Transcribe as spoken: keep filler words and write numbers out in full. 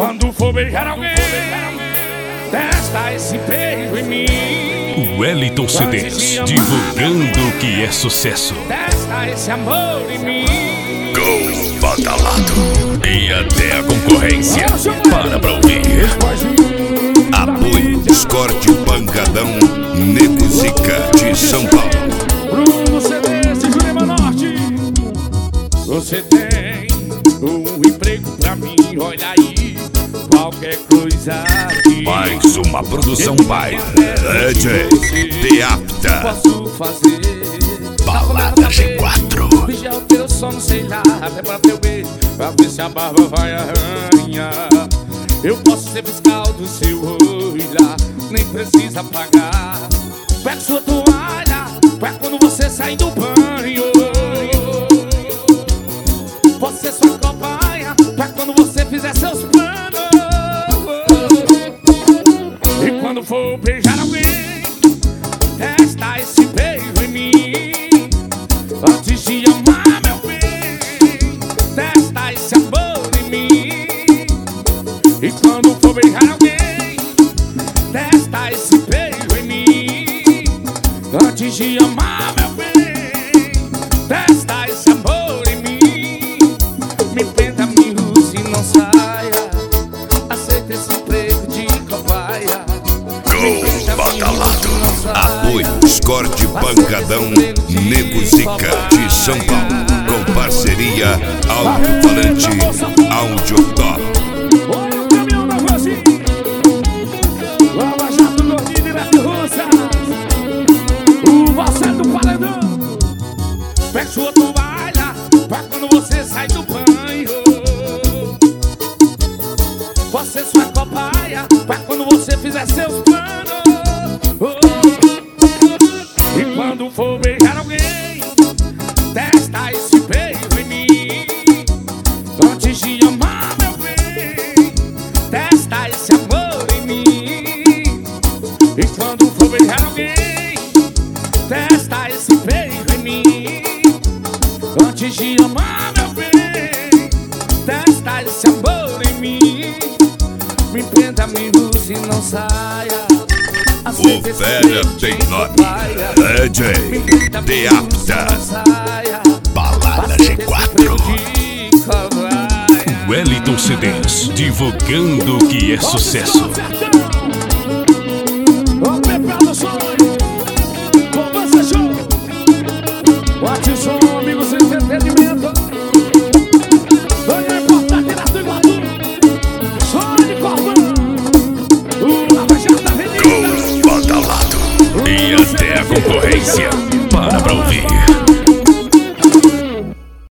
Quando for beijar alguém, testa esse beijo em mim. O Wellington C Ds, divulgando o que é sucesso. Testa esse amor em mim. Gol badalado e até a concorrência. Para pra ouvir. Apoio Escorte Pancadão, Nego Zica de São Paulo. Bruno C Ds de Jurema Norte. Você tem um emprego pra mim, olha aí. Qualquer coisa aqui. Mais uma produção by D J Beapta. Posso fazer Balada G quatro. Vigiar o teu sono, sei lá, até pra teu beijo, pra ver se a barba vai arranhar. Eu posso ser fiscal do seu olhar, nem precisa pagar. Pega sua toalha, pega quando você sai do banho. Posso ser sua cobaia, pega quando você fizer seus planos. E quando for beijar alguém, testa esse beijo em mim. Antes de amar, meu bem, testa esse amor em mim. E quando for beijar alguém, testa esse beijo em mim. Antes de amar, meu bem, testa esse amor em mim. Me penta, me use e não saia. Aceita esse emprego de cobaia. Gol badalado. Apoio Escorte Pancadão, Nego Zica de São Paulo. Com parceria Alto-Falante Audio Top. Olha o caminhão da Rosinha. Lava Jato Gordinho direto de Russa. O Valsé do Paredão. Pega sua toalha pra quando você sai do banho. Você sua cobaia pra quando você fizer seus planos. E quando for beijar alguém, testa esse beijo em mim. Antes de amar, meu bem, testa esse amor em mim. E quando for beijar alguém, testa esse beijo em mim. Antes de amar, meu bem, testa esse amor em mim. Me prenda, me use e não saia. O velho tem nome, D J Beapta. Balada G quatro. Wellington C Ds, divulgando o que é sucesso. O Pepe do sonho, com você show. Bote o som, amigo, sem entendimento. Não importa tirar do Iguatu. Sonho de Corvão. O Lava Jato da Avenida. Gol badalado e até a concorrência. Para pra ouvir.